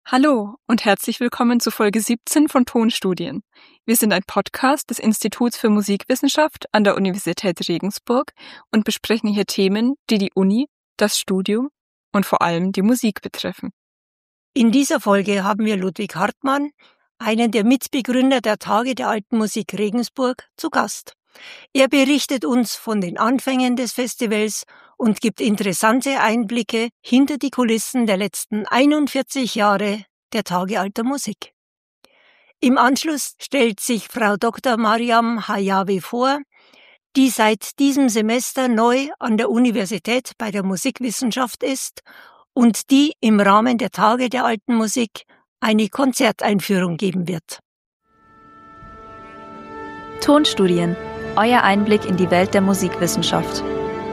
Hallo und herzlich willkommen zu Folge 17 von Tonstudien. Wir sind ein Podcast des Instituts für Musikwissenschaft an der Universität Regensburg und besprechen hier Themen, die die Uni, das Studium und vor allem die Musik betreffen. In dieser Folge haben wir Ludwig Hartmann, einen der Mitbegründer der Tage der Alten Musik Regensburg, zu Gast. Er berichtet uns von den Anfängen des Festivals und gibt interessante Einblicke hinter die Kulissen der letzten 41 Jahre der Tage Alter Musik. Im Anschluss stellt sich Frau Dr. Mariam Hayavi vor, die seit diesem Semester neu an der Universität bei der Musikwissenschaft ist und die im Rahmen der Tage der Alten Musik eine Konzerteinführung geben wird. Tonstudien, euer Einblick in die Welt der Musikwissenschaft.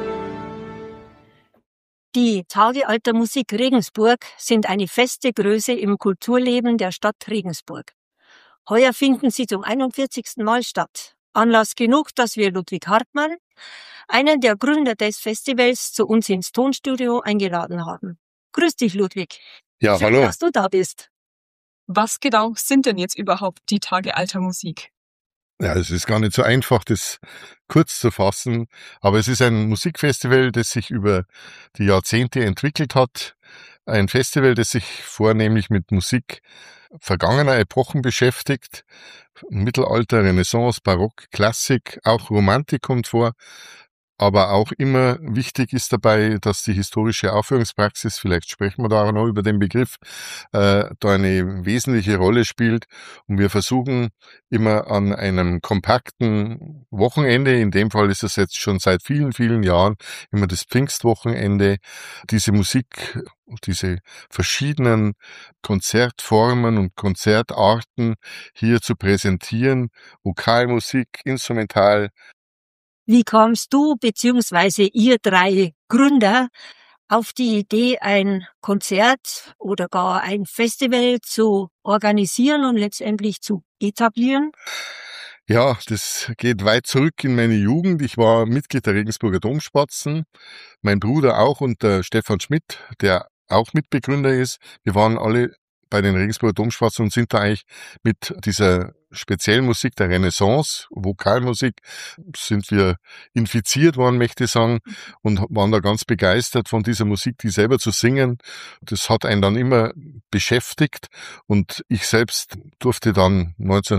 Die Tage Alter Musik Regensburg sind eine feste Größe im Kulturleben der Stadt Regensburg. Heuer finden sie zum 41. Mal statt. Anlass genug, dass wir Ludwig Hartmann, einen der Gründer des Festivals, zu uns ins Tonstudio eingeladen haben. Grüß dich, Ludwig. Ja, Schön, hallo. dass du da bist. Was genau sind denn jetzt überhaupt die Tage Alter Musik? Ja, es ist gar nicht so einfach, das kurz zu fassen, aber es ist ein Musikfestival, das sich über die Jahrzehnte entwickelt hat. Ein Festival, das sich vornehmlich mit Musik vergangener Epochen beschäftigt. Mittelalter, Renaissance, Barock, Klassik, auch Romantik kommt vor. Aber auch immer wichtig ist dabei, dass die historische Aufführungspraxis, vielleicht sprechen wir da auch noch über den Begriff, da eine wesentliche Rolle spielt. Und wir versuchen immer an einem kompakten Wochenende, in dem Fall ist es jetzt schon seit vielen, vielen Jahren immer das Pfingstwochenende, diese Musik, diese verschiedenen Konzertformen und Konzertarten hier zu präsentieren. Vokalmusik, Instrumental. Wie kamst du bzw. ihr drei Gründer auf die Idee, ein Konzert oder gar ein Festival zu organisieren und letztendlich zu etablieren? Ja, das geht weit zurück in meine Jugend. Ich war Mitglied der Regensburger Domspatzen, mein Bruder auch und der Stefan Schmidt, der auch Mitbegründer ist. Wir waren alle bei den Regensburger Domspatzen und sind da eigentlich mit dieser speziellen Musik der Renaissance, Vokalmusik, sind wir infiziert worden, möchte ich sagen, und waren da ganz begeistert von dieser Musik, die selber zu singen. Das hat einen dann immer beschäftigt und ich selbst durfte dann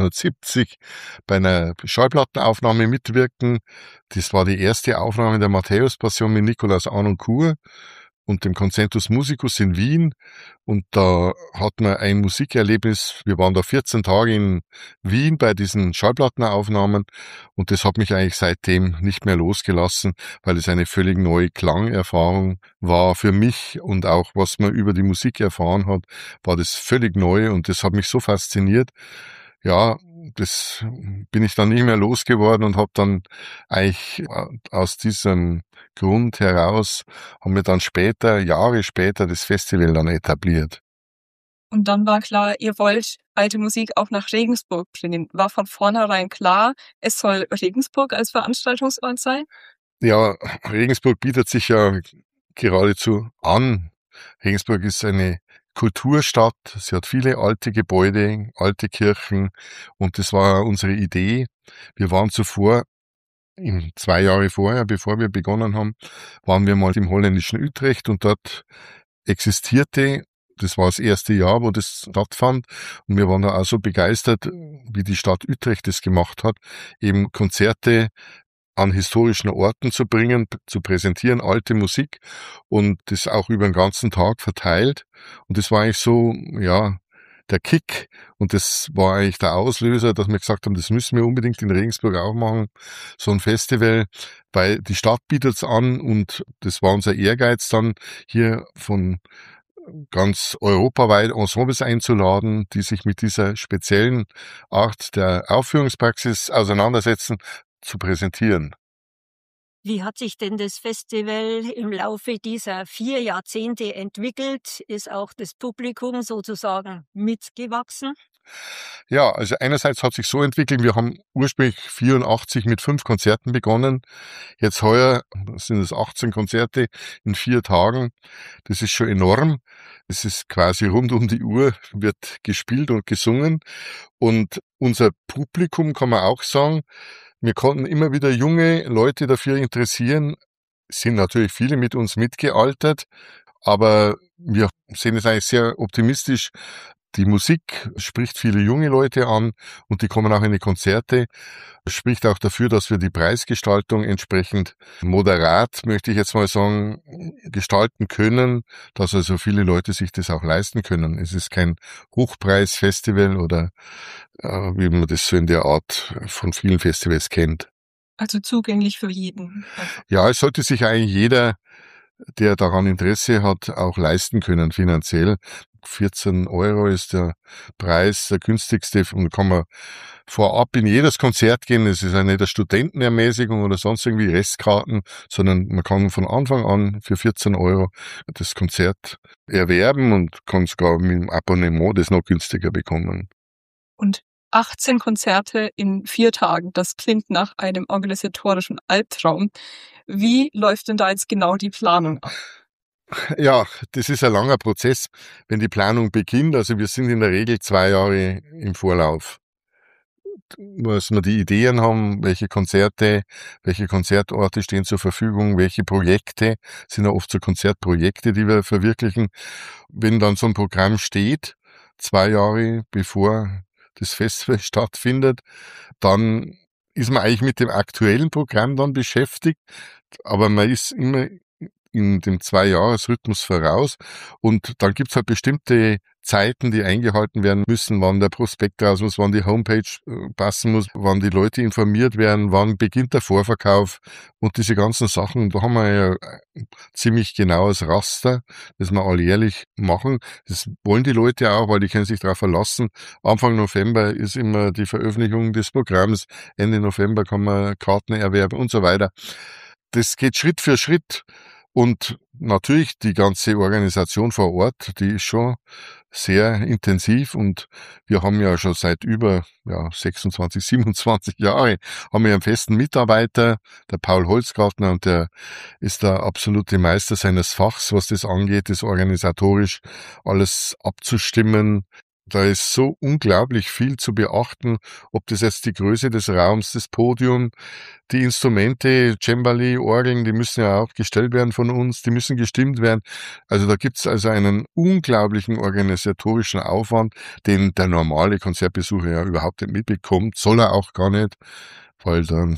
1970 bei einer Schallplattenaufnahme mitwirken. Das war die erste Aufnahme der Matthäus-Passion mit Nikolaus Arnoncourt und dem Concentus Musicus in Wien. Und da hatten wir ein Musikerlebnis. Wir waren da 14 Tage in Wien bei diesen Schallplattenaufnahmen und das hat mich eigentlich seitdem nicht mehr losgelassen, weil es eine völlig neue Klangerfahrung war für mich und auch was man über die Musik erfahren hat, war das völlig neu und das hat mich so fasziniert. Ja, das bin ich dann nicht mehr losgeworden und habe dann eigentlich aus diesem Grund heraus, haben wir dann später, Jahre später, das Festival dann etabliert. Und dann war klar, ihr wollt alte Musik auch nach Regensburg bringen. War von vornherein klar, es soll Regensburg als Veranstaltungsort sein? Ja, Regensburg bietet sich ja geradezu an. Regensburg ist eine Kulturstadt, sie hat viele alte Gebäude, alte Kirchen und das war unsere Idee. Wir waren zuvor, 2 Jahre vorher, bevor wir begonnen haben, waren wir mal im holländischen Utrecht und dort existierte, das war das erste Jahr, wo das stattfand und wir waren da auch so begeistert, wie die Stadt Utrecht das gemacht hat, eben Konzerte an historischen Orten zu bringen, zu präsentieren, alte Musik und das auch über den ganzen Tag verteilt. Und das war eigentlich so, ja, der Kick und das war eigentlich der Auslöser, dass wir gesagt haben, das müssen wir unbedingt in Regensburg auch machen, so ein Festival, weil die Stadt bietet's an und das war unser Ehrgeiz dann, hier von ganz europaweit Ensembles einzuladen, die sich mit dieser speziellen Art der Aufführungspraxis auseinandersetzen, zu präsentieren. Wie hat sich denn das Festival im Laufe dieser 4 Jahrzehnte entwickelt? Ist auch das Publikum sozusagen mitgewachsen? Ja, also einerseits hat sich so entwickelt, wir haben ursprünglich 84 mit 5 Konzerten begonnen. Jetzt heuer sind es 18 Konzerte in 4 Tagen. Das ist schon enorm. Es ist quasi rund um die Uhr, wird gespielt und gesungen. Und unser Publikum, kann man auch sagen, wir konnten immer wieder junge Leute dafür interessieren. Es sind natürlich viele mit uns mitgealtert, aber wir sehen es eigentlich sehr optimistisch. Die Musik spricht viele junge Leute an und die kommen auch in die Konzerte. Spricht auch dafür, dass wir die Preisgestaltung entsprechend moderat, möchte ich jetzt mal sagen, gestalten können, dass also viele Leute sich das auch leisten können. Es ist kein Hochpreisfestival oder wie man das so in der Art von vielen Festivals kennt. Also zugänglich für jeden. Ja, es sollte sich eigentlich jeder, der daran Interesse hat, auch leisten können finanziell. 14 € ist der Preis, der günstigste, und kann man vorab in jedes Konzert gehen. Es ist ja nicht eine Studentenermäßigung oder sonst irgendwie Restkarten, sondern man kann von Anfang an für 14 € das Konzert erwerben und kann sogar mit dem Abonnement das noch günstiger bekommen. Und 18 Konzerte in 4 Tagen, das klingt nach einem organisatorischen Albtraum. Wie läuft denn da jetzt genau die Planung ab? Ja, das ist ein langer Prozess, wenn die Planung beginnt. Also wir sind in der Regel 2 Jahre im Vorlauf. Muss wir die Ideen haben, welche Konzerte, welche Konzertorte stehen zur Verfügung, welche Projekte, sind ja oft so Konzertprojekte, die wir verwirklichen. Wenn dann so ein Programm steht, 2 Jahre bevor das Festival stattfindet, dann ist man eigentlich mit dem aktuellen Programm dann beschäftigt, aber man ist immer in dem 2-Jahres-Rhythmus voraus und dann gibt's halt bestimmte Zeiten, die eingehalten werden müssen, wann der Prospekt raus muss, wann die Homepage passen muss, wann die Leute informiert werden, wann beginnt der Vorverkauf und diese ganzen Sachen. Da haben wir ja ziemlich genaues Raster, das wir alljährlich machen. Das wollen die Leute auch, weil die können sich darauf verlassen. Anfang November ist immer die Veröffentlichung des Programms, Ende November kann man Karten erwerben und so weiter. Das geht Schritt für Schritt. Und natürlich die ganze Organisation vor Ort, die ist schon sehr intensiv und wir haben ja schon seit über 26, 27 Jahre haben wir einen festen Mitarbeiter, der Paul Holzgartner, und der ist der absolute Meister seines Fachs, was das angeht, das organisatorisch alles abzustimmen. Da ist so unglaublich viel zu beachten, ob das jetzt die Größe des Raums, das Podium, die Instrumente, Cembali, Orgeln, die müssen ja auch gestellt werden von uns, die müssen gestimmt werden. Also da gibt's also einen unglaublichen organisatorischen Aufwand, den der normale Konzertbesucher ja überhaupt nicht mitbekommt, soll er auch gar nicht, weil dann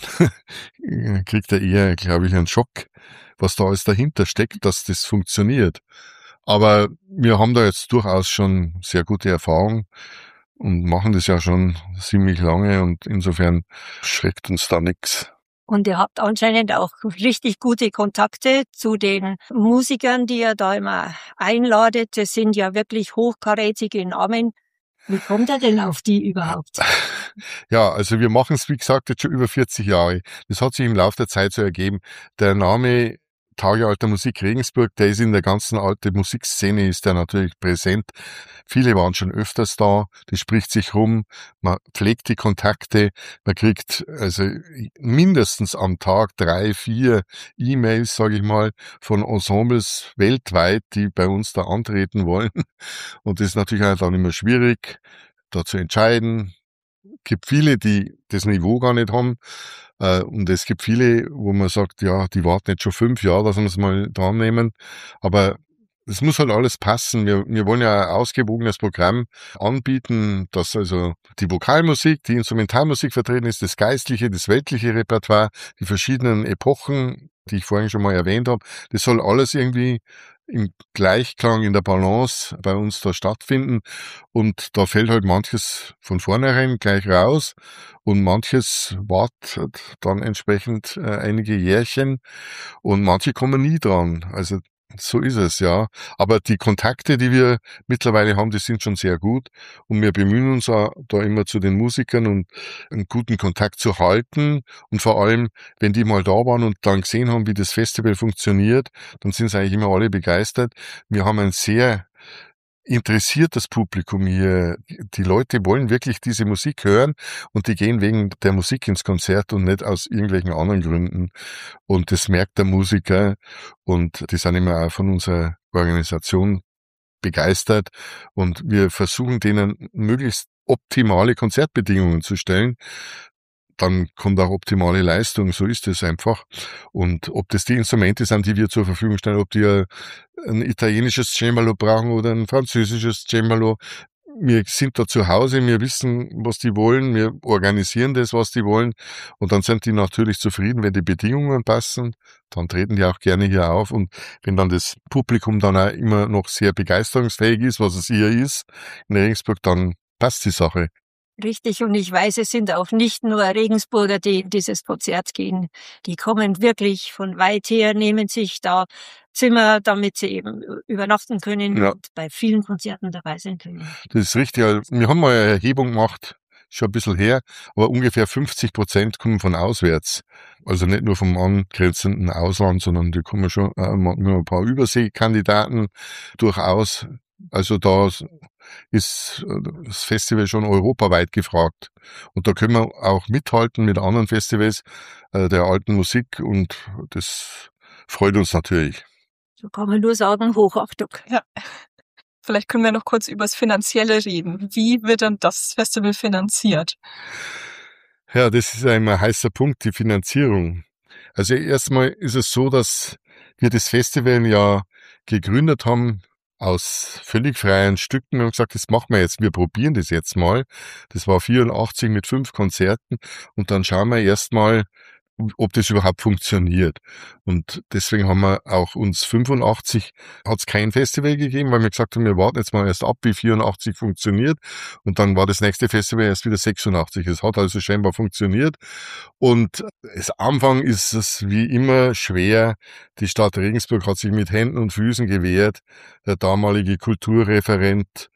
kriegt er eher, glaube ich, einen Schock, was da alles dahinter steckt, dass das funktioniert. Aber wir haben da jetzt durchaus schon sehr gute Erfahrung und machen das ja schon ziemlich lange und insofern schreckt uns da nichts. Und ihr habt anscheinend auch richtig gute Kontakte zu den Musikern, die ihr da immer einladet. Das sind ja wirklich hochkarätige Namen. Wie kommt ihr denn auf die überhaupt? Ja, also wir machen es, wie gesagt, jetzt schon über 40 Jahre. Das hat sich im Laufe der Zeit so ergeben. Der Name Tage alter Musik Regensburg, der ist in der ganzen alten Musikszene, ist der natürlich präsent. Viele waren schon öfters da, das spricht sich rum, man pflegt die Kontakte, man kriegt also mindestens am Tag 3, 4 E-Mails, sage ich mal, von Ensembles weltweit, die bei uns da antreten wollen. Und das ist natürlich auch dann immer schwierig, da zu entscheiden. Es gibt viele, die das Niveau gar nicht haben. Und es gibt viele, wo man sagt, ja, die warten jetzt schon 5 Jahre, dass wir es mal dran nehmen. Aber es muss halt alles passen. Wir wollen ja ein ausgewogenes Programm anbieten, dass also die Vokalmusik, die Instrumentalmusik vertreten ist, das geistliche, das weltliche Repertoire, die verschiedenen Epochen, die ich vorhin schon mal erwähnt habe. Das soll alles irgendwie im Gleichklang, in der Balance bei uns da stattfinden. Und da fällt halt manches von vornherein gleich raus und manches wartet dann entsprechend einige Jährchen und manche kommen nie dran. Also so ist es, ja. Aber die Kontakte, die wir mittlerweile haben, die sind schon sehr gut und wir bemühen uns auch da immer zu den Musikern und einen guten Kontakt zu halten und vor allem, wenn die mal da waren und dann gesehen haben, wie das Festival funktioniert, dann sind sie eigentlich immer alle begeistert. Wir haben ein sehr interessiertes Publikum hier. Die Leute wollen wirklich diese Musik hören und die gehen wegen der Musik ins Konzert und nicht aus irgendwelchen anderen Gründen. Und das merkt der Musiker und die sind immer auch von unserer Organisation begeistert und wir versuchen denen möglichst optimale Konzertbedingungen zu stellen. Dann kommt auch optimale Leistung, so ist es einfach. Und ob das die Instrumente sind, die wir zur Verfügung stellen, ob die ein italienisches Cembalo brauchen oder ein französisches Cembalo, wir sind da zu Hause, wir wissen, was die wollen, wir organisieren das, was die wollen und dann sind die natürlich zufrieden, wenn die Bedingungen passen, dann treten die auch gerne hier auf und wenn dann das Publikum dann auch immer noch sehr begeisterungsfähig ist, was es hier ist in Regensburg, dann passt die Sache. Richtig, und ich weiß, es sind auch nicht nur Regensburger, die in dieses Konzert gehen. Die kommen wirklich von weit her, nehmen sich da Zimmer, damit sie eben übernachten können und bei vielen Konzerten dabei sein können. Das ist richtig. Wir haben mal eine Erhebung gemacht, schon ein bisschen her, aber ungefähr 50% kommen von auswärts. Also nicht nur vom angrenzenden Ausland, sondern die kommen schon manchmal ein paar Überseekandidaten durchaus. Also da ist das Festival schon europaweit gefragt. Und da können wir auch mithalten mit anderen Festivals der alten Musik und das freut uns natürlich. So kann man nur sagen, Hochachtung. Ja. Vielleicht können wir noch kurz über das Finanzielle reden. Wie wird denn das Festival finanziert? Ja, das ist ein heißer Punkt, die Finanzierung. Also erstmal ist es so, dass wir das Festival ja gegründet haben aus völlig freien Stücken und gesagt, das machen wir jetzt, wir probieren das jetzt mal. Das war 84 mit 5 Konzerten und dann schauen wir erstmal, ob das überhaupt funktioniert. Und deswegen haben wir auch uns 85 hat es kein Festival gegeben, weil wir gesagt haben, wir warten jetzt mal erst ab, wie 84 funktioniert. Und dann war das nächste Festival erst wieder 86. Es hat also scheinbar funktioniert. Und am Anfang ist es wie immer schwer. Die Stadt Regensburg hat sich mit Händen und Füßen gewehrt. Der damalige Kulturreferent,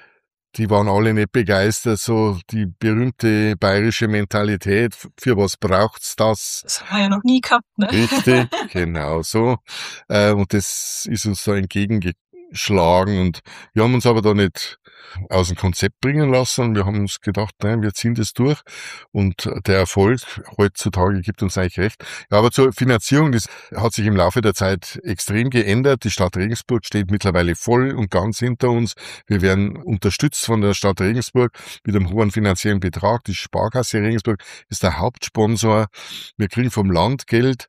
die waren alle nicht begeistert, so die berühmte bayerische Mentalität, für was braucht's das? Das haben wir ja noch nie gehabt, ne? Richtig, genau so. Und das ist uns da entgegengeschlagen und wir haben uns aber da nicht aus dem Konzept bringen lassen und wir haben uns gedacht, nein, wir ziehen das durch und der Erfolg heutzutage gibt uns eigentlich recht. Ja, aber zur Finanzierung, das hat sich im Laufe der Zeit extrem geändert. Die Stadt Regensburg steht mittlerweile voll und ganz hinter uns. Wir werden unterstützt von der Stadt Regensburg mit einem hohen finanziellen Betrag. Die Sparkasse Regensburg ist der Hauptsponsor. Wir kriegen vom Land Geld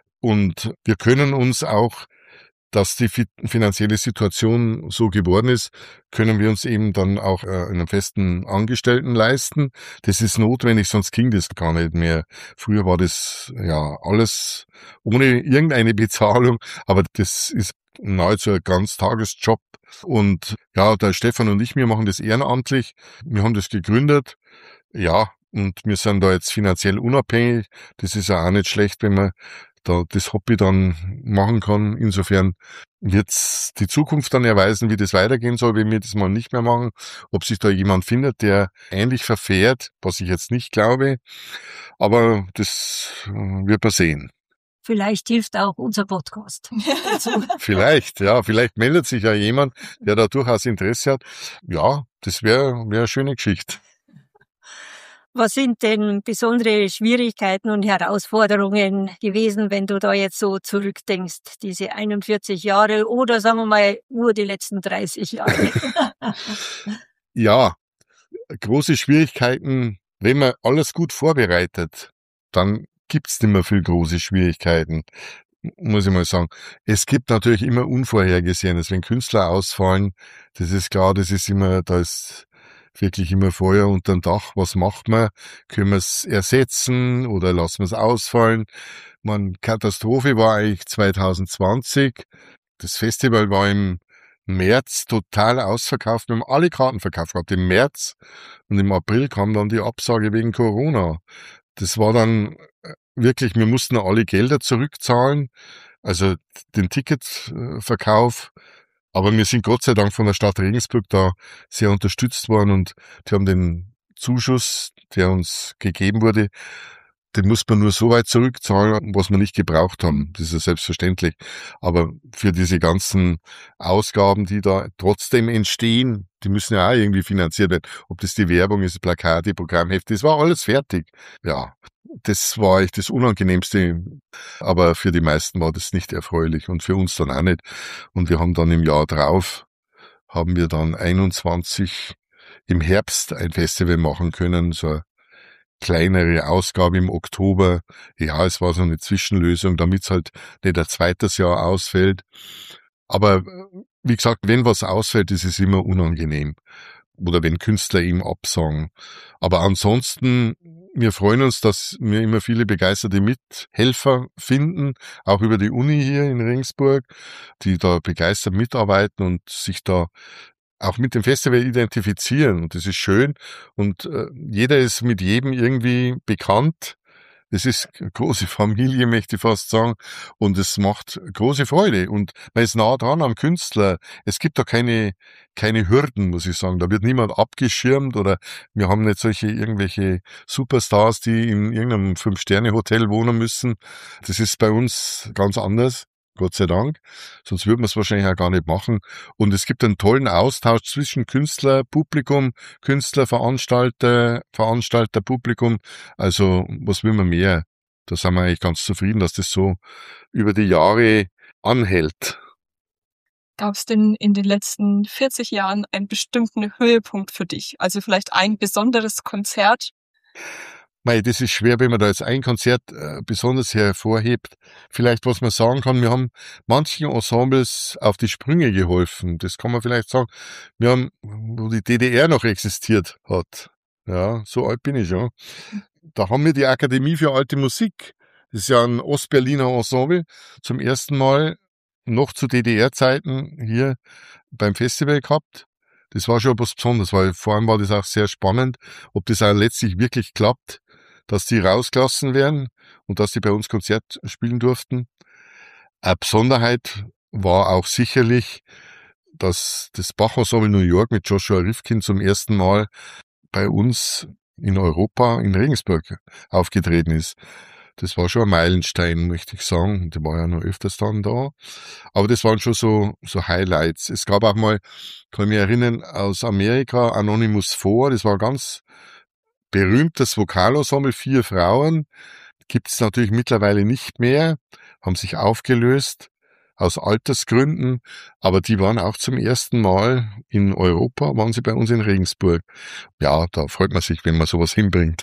und wir können uns auch, dass die finanzielle Situation so geworden ist, können wir uns eben dann auch einen festen Angestellten leisten. Das ist notwendig, sonst ging das gar nicht mehr. Früher war das ja alles ohne irgendeine Bezahlung, aber das ist nahezu ein Ganztagesjob. Und ja, der Stefan und ich, wir machen das ehrenamtlich. Wir haben das gegründet. Ja, und wir sind da jetzt finanziell unabhängig. Das ist ja auch nicht schlecht, wenn man da das Hobby dann machen kann. Insofern wird's die Zukunft dann erweisen, wie das weitergehen soll, wenn wir das mal nicht mehr machen. Ob sich da jemand findet, der ähnlich verfährt, was ich jetzt nicht glaube. Aber das wird man sehen. Vielleicht hilft auch unser Podcast. Vielleicht meldet sich ja jemand, der da durchaus Interesse hat. Ja, das wäre eine schöne Geschichte. Was sind denn besondere Schwierigkeiten und Herausforderungen gewesen, wenn du da jetzt so zurückdenkst, diese 41 Jahre oder sagen wir mal nur die letzten 30 Jahre? Ja, große Schwierigkeiten, wenn man alles gut vorbereitet, dann gibt's nicht mehr viel große Schwierigkeiten, muss ich mal sagen. Es gibt natürlich immer Unvorhergesehenes, wenn Künstler ausfallen, das ist klar, da ist wirklich immer Feuer unterm Dach. Was macht man? Können wir es ersetzen oder lassen wir es ausfallen? Katastrophe war eigentlich 2020. Das Festival war im März total ausverkauft. Wir haben alle Karten verkauft gehabt im März und im April kam dann die Absage wegen Corona. Das war dann wirklich, wir mussten alle Gelder zurückzahlen, also den Ticketverkauf. Aber wir sind Gott sei Dank von der Stadt Regensburg da sehr unterstützt worden und die haben den Zuschuss, der uns gegeben wurde, den muss man nur so weit zurückzahlen, was wir nicht gebraucht haben. Das ist ja selbstverständlich. Aber für diese ganzen Ausgaben, die da trotzdem entstehen, die müssen ja auch irgendwie finanziert werden. Ob das die Werbung ist, Plakate, Programmhefte, das war alles fertig. Ja, das war echt das Unangenehmste. Aber für die meisten war das nicht erfreulich und für uns dann auch nicht. Und wir haben dann im Jahr drauf haben wir dann 21 im Herbst ein Festival machen können, so eine kleinere Ausgabe im Oktober. Ja, es war so eine Zwischenlösung, damit es halt nicht ein zweites Jahr ausfällt. Aber wie gesagt, wenn was ausfällt, ist es immer unangenehm. Oder wenn Künstler ihm absagen. Aber ansonsten, wir freuen uns, dass wir immer viele begeisterte Mithelfer finden, auch über die Uni hier in Regensburg, die da begeistert mitarbeiten und sich da auch mit dem Festival identifizieren. Und das ist schön. Und jeder ist mit jedem irgendwie bekannt. Es ist eine große Familie, möchte ich fast sagen. Und es macht große Freude. Und man ist nah dran am Künstler. Es gibt da keine Hürden, muss ich sagen. Da wird niemand abgeschirmt oder wir haben nicht irgendwelche Superstars, die in irgendeinem 5-Sterne-Hotel wohnen müssen. Das ist bei uns ganz anders. Gott sei Dank. Sonst würde man es wahrscheinlich auch gar nicht machen. Und es gibt einen tollen Austausch zwischen Künstler, Publikum, Künstler, Veranstalter, Publikum. Also, was will man mehr? Da sind wir eigentlich ganz zufrieden, dass das so über die Jahre anhält. Gab es denn in den letzten 40 Jahren einen bestimmten Höhepunkt für dich? Also vielleicht ein besonderes Konzert? Mei, das ist schwer, wenn man da jetzt ein Konzert besonders hervorhebt. Vielleicht, was man sagen kann, wir haben manchen Ensembles auf die Sprünge geholfen. Das kann man vielleicht sagen. Wir haben, wo die DDR noch existiert hat. Ja, so alt bin ich schon. Da haben wir die Akademie für Alte Musik. Das ist ja ein Ostberliner Ensemble. Zum ersten Mal noch zu DDR-Zeiten hier beim Festival gehabt. Das war schon was Besonderes, weil vor allem war das auch sehr spannend, ob das auch letztlich wirklich klappt, dass die rausgelassen werden und dass die bei uns Konzert spielen durften. Eine Besonderheit war auch sicherlich, dass das Bach-Ensemble New York mit Joshua Rifkin zum ersten Mal bei uns in Europa, in Regensburg, aufgetreten ist. Das war schon ein Meilenstein, möchte ich sagen. Die war ja noch öfters dann da. Aber das waren schon so Highlights. Es gab auch mal, kann ich mich erinnern, aus Amerika Anonymous 4. Das war ein ganz berühmtes Vokalensemble, 4 Frauen. Gibt es natürlich mittlerweile nicht mehr. Haben sich aufgelöst aus Altersgründen. Aber die waren auch zum ersten Mal in Europa, waren sie bei uns in Regensburg. Ja, da freut man sich, wenn man sowas hinbringt.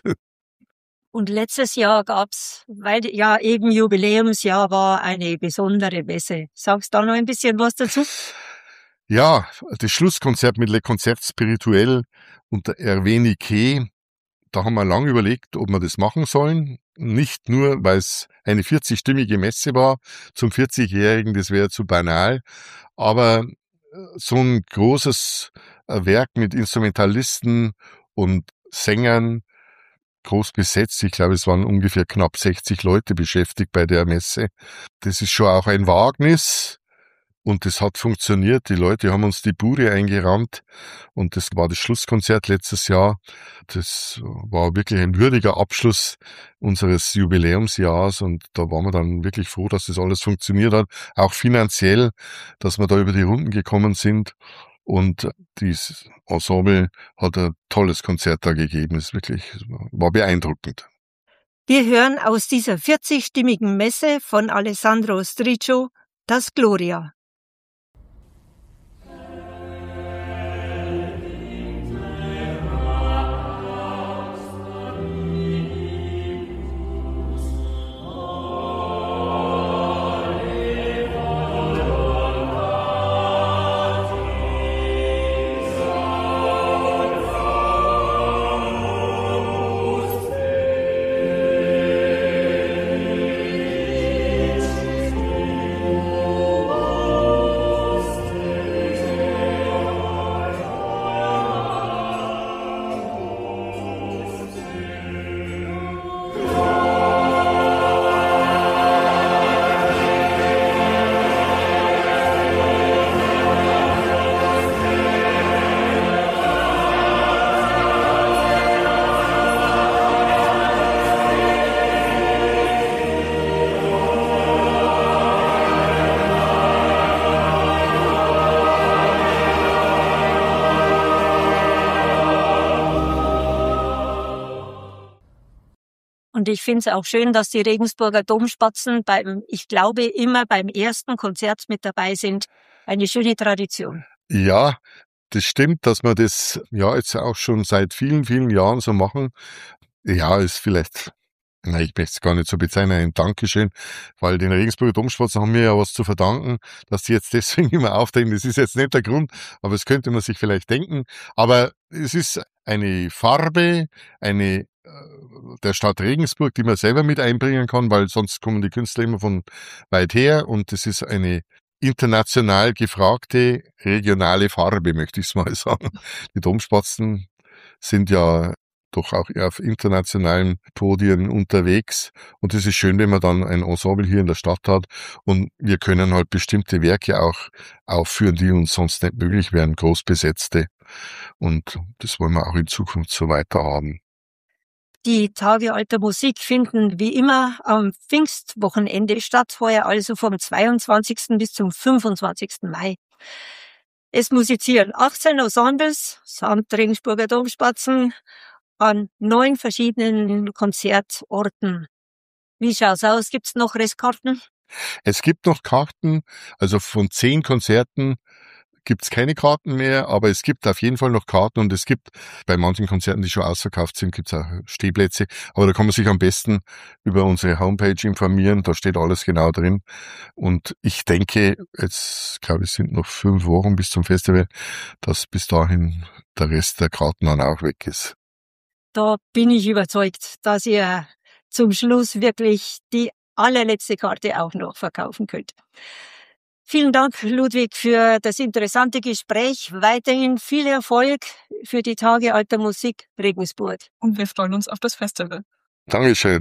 Und letztes Jahr gab's, weil ja eben Jubiläumsjahr war, eine besondere Messe. Sagst du da noch ein bisschen was dazu? Ja, das Schlusskonzert mit Le Concert Spirituel und der Hervé Niquet, da haben wir lange überlegt, ob wir das machen sollen. Nicht nur, weil es eine 40-stimmige Messe war, zum 40-Jährigen, das wäre zu banal, aber so ein großes Werk mit Instrumentalisten und Sängern, groß besetzt. Ich glaube, es waren ungefähr knapp 60 Leute beschäftigt bei der Messe. Das ist schon auch ein Wagnis und das hat funktioniert. Die Leute haben uns die Bude eingerannt und das war das Schlusskonzert letztes Jahr. Das war wirklich ein würdiger Abschluss unseres Jubiläumsjahrs und da waren wir dann wirklich froh, dass das alles funktioniert hat. Auch finanziell, dass wir da über die Runden gekommen sind. Und dieses Ensemble hat ein tolles Konzert da gegeben. Es war beeindruckend. Wir hören aus dieser 40-stimmigen Messe von Alessandro Striccio das Gloria. Und ich finde es auch schön, dass die Regensburger Domspatzen ich glaube, immer beim ersten Konzert mit dabei sind. Eine schöne Tradition. Ja, das stimmt, dass wir das ja jetzt auch schon seit vielen, vielen Jahren so machen. Ja, ist vielleicht, ich möchte es gar nicht so bezeichnen, ein Dankeschön, weil den Regensburger Domspatzen haben wir ja was zu verdanken, dass die jetzt deswegen immer auftreten. Das ist jetzt nicht der Grund, aber das könnte man sich vielleicht denken. Aber es ist eine Farbe, der Stadt Regensburg, die man selber mit einbringen kann, weil sonst kommen die Künstler immer von weit her, und das ist eine international gefragte regionale Farbe, möchte ich es mal sagen. Die Domspatzen sind ja doch auch eher auf internationalen Podien unterwegs, und es ist schön, wenn man dann ein Ensemble hier in der Stadt hat, und wir können halt bestimmte Werke auch aufführen, die uns sonst nicht möglich wären, groß besetzte, und das wollen wir auch in Zukunft so weiter haben. Die Tage alter Musik finden wie immer am Pfingstwochenende statt, heuer also vom 22. bis zum 25. Mai. Es musizieren 18 Ensembles samt Regensburger Domspatzen an 9 verschiedenen Konzertorten. Wie schaut's aus? Gibt's noch Restkarten? Es gibt noch Karten, also von 10 Konzerten gibt's keine Karten mehr, aber es gibt auf jeden Fall noch Karten, und es gibt bei manchen Konzerten, die schon ausverkauft sind, gibt's auch Stehplätze, aber da kann man sich am besten über unsere Homepage informieren, da steht alles genau drin, und ich denke, jetzt glaube ich, sind noch 5 Wochen bis zum Festival, dass bis dahin der Rest der Karten dann auch weg ist. Da bin ich überzeugt, dass ihr zum Schluss wirklich die allerletzte Karte auch noch verkaufen könnt. Vielen Dank, Ludwig, für das interessante Gespräch. Weiterhin viel Erfolg für die Tage alter Musik Regensburg. Und wir freuen uns auf das Festival. Dankeschön.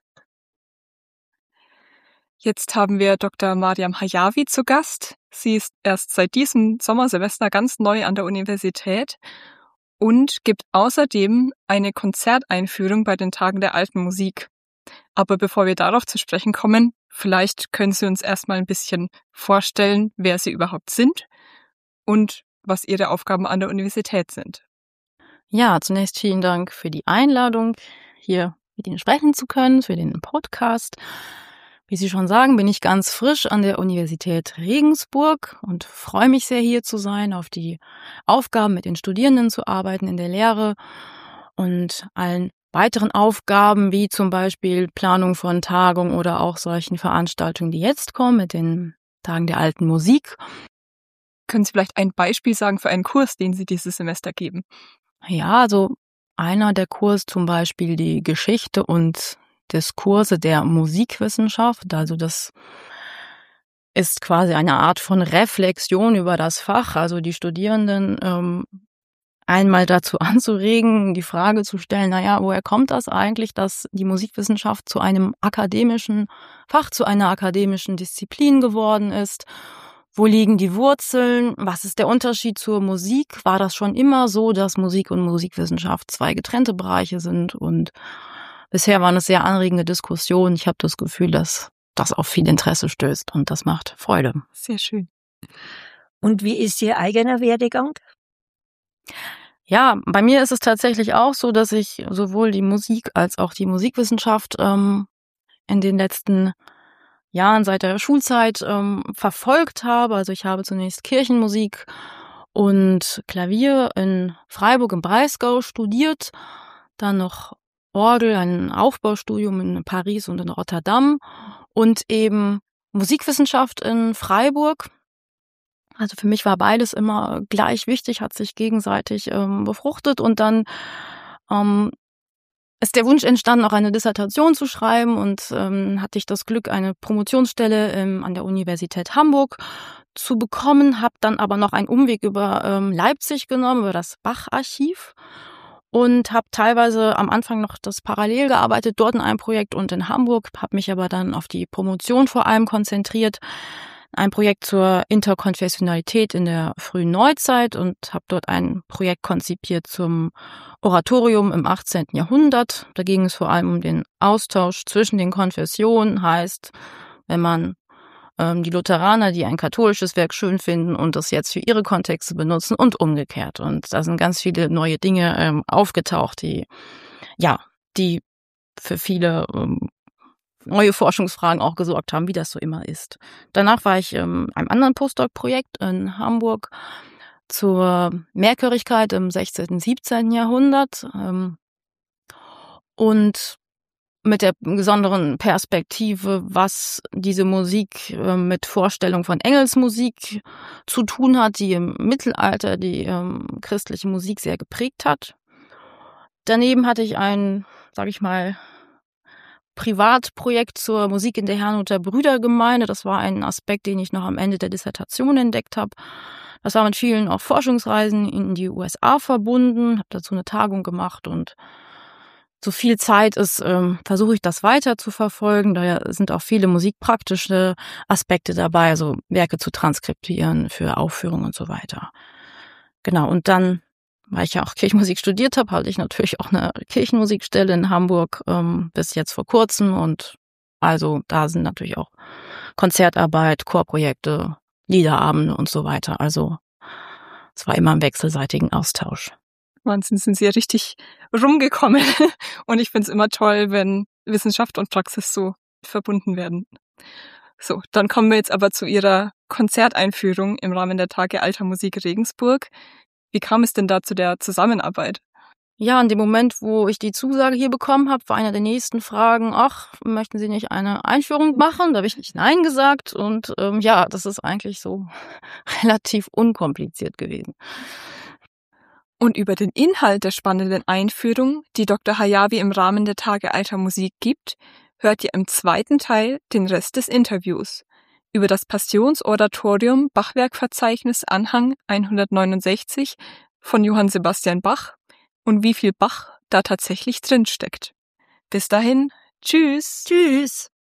Jetzt haben wir Dr. Mariam Hayavi zu Gast. Sie ist erst seit diesem Sommersemester ganz neu an der Universität und gibt außerdem eine Konzerteinführung bei den Tagen der alten Musik. Aber bevor wir darauf zu sprechen kommen, vielleicht können Sie uns erstmal ein bisschen vorstellen, wer Sie überhaupt sind und was Ihre Aufgaben an der Universität sind. Ja, zunächst vielen Dank für die Einladung, hier mit Ihnen sprechen zu können, für den Podcast. Wie Sie schon sagen, bin ich ganz frisch an der Universität Regensburg und freue mich sehr, hier zu sein, auf die Aufgaben mit den Studierenden zu arbeiten in der Lehre und allen weiteren Aufgaben, wie zum Beispiel Planung von Tagungen oder auch solchen Veranstaltungen, die jetzt kommen, mit den Tagen der alten Musik. Können Sie vielleicht ein Beispiel sagen für einen Kurs, den Sie dieses Semester geben? Ja, also einer der Kurse zum Beispiel die Geschichte und Diskurse der Musikwissenschaft. Also das ist quasi eine Art von Reflexion über das Fach. Also die Studierenden einmal dazu anzuregen, die Frage zu stellen, woher kommt das eigentlich, dass die Musikwissenschaft zu einem akademischen Fach, zu einer akademischen Disziplin geworden ist? Wo liegen die Wurzeln? Was ist der Unterschied zur Musik? War das schon immer so, dass Musik und Musikwissenschaft 2 getrennte Bereiche sind? Und bisher waren es sehr anregende Diskussionen. Ich habe das Gefühl, dass das auf viel Interesse stößt, und das macht Freude. Sehr schön. Und wie ist Ihr eigener Werdegang? Ja, bei mir ist es tatsächlich auch so, dass ich sowohl die Musik als auch die Musikwissenschaft in den letzten Jahren seit der Schulzeit verfolgt habe. Also ich habe zunächst Kirchenmusik und Klavier in Freiburg im Breisgau studiert, dann noch Orgel, ein Aufbaustudium in Paris und in Rotterdam und eben Musikwissenschaft in Freiburg. Also für mich war beides immer gleich wichtig, hat sich gegenseitig befruchtet, und dann ist der Wunsch entstanden, auch eine Dissertation zu schreiben, und hatte ich das Glück, eine Promotionsstelle an der Universität Hamburg zu bekommen, habe dann aber noch einen Umweg über Leipzig genommen, über das Bach-Archiv, und habe teilweise am Anfang noch das parallel gearbeitet, dort in einem Projekt und in Hamburg, habe mich aber dann auf die Promotion vor allem konzentriert, ein Projekt zur Interkonfessionalität in der frühen Neuzeit, und habe dort ein Projekt konzipiert zum Oratorium im 18. Jahrhundert. Da ging es vor allem um den Austausch zwischen den Konfessionen, heißt, wenn man die Lutheraner, die ein katholisches Werk schön finden und das jetzt für ihre Kontexte benutzen, und umgekehrt. Und da sind ganz viele neue Dinge aufgetaucht, die für viele neue Forschungsfragen auch gesorgt haben, wie das so immer ist. Danach war ich in einem anderen Postdoc-Projekt in Hamburg zur Mehrchörigkeit im 16., 17. Jahrhundert und mit der besonderen Perspektive, was diese Musik mit Vorstellung von Engelsmusik zu tun hat, die im Mittelalter die christliche Musik sehr geprägt hat. Daneben hatte ich ein, sage ich mal, Privatprojekt zur Musik in der Herrnhuter Brüdergemeinde. Das war ein Aspekt, den ich noch am Ende der Dissertation entdeckt habe. Das war mit vielen auch Forschungsreisen in die USA verbunden, habe dazu eine Tagung gemacht und so viel Zeit ist, versuche ich das weiter zu verfolgen. Daher sind auch viele musikpraktische Aspekte dabei, also Werke zu transkribieren für Aufführungen und so weiter. Genau, und dann, weil ich ja auch Kirchenmusik studiert habe, hatte ich natürlich auch eine Kirchenmusikstelle in Hamburg bis jetzt vor kurzem. Und also da sind natürlich auch Konzertarbeit, Chorprojekte, Liederabende und so weiter. Also es war immer im wechselseitigen Austausch. Wahnsinn, sind Sie ja richtig rumgekommen. Und ich finde es immer toll, wenn Wissenschaft und Praxis so verbunden werden. So, dann kommen wir jetzt aber zu Ihrer Konzerteinführung im Rahmen der Tage Alter Musik Regensburg. Wie kam es denn da zu der Zusammenarbeit? Ja, in dem Moment, wo ich die Zusage hier bekommen habe, war einer der nächsten Fragen, ach, möchten Sie nicht eine Einführung machen? Da habe ich nicht Nein gesagt. Und ja, das ist eigentlich so relativ unkompliziert gewesen. Und über den Inhalt der spannenden Einführung, die Dr. Hayavi im Rahmen der Tage Alter Musik gibt, hört ihr im zweiten Teil den Rest des Interviews über das Passionsoratorium Bachwerkverzeichnis Anhang 169 von Johann Sebastian Bach und wie viel Bach da tatsächlich drinsteckt. Bis dahin, tschüss! Tschüss!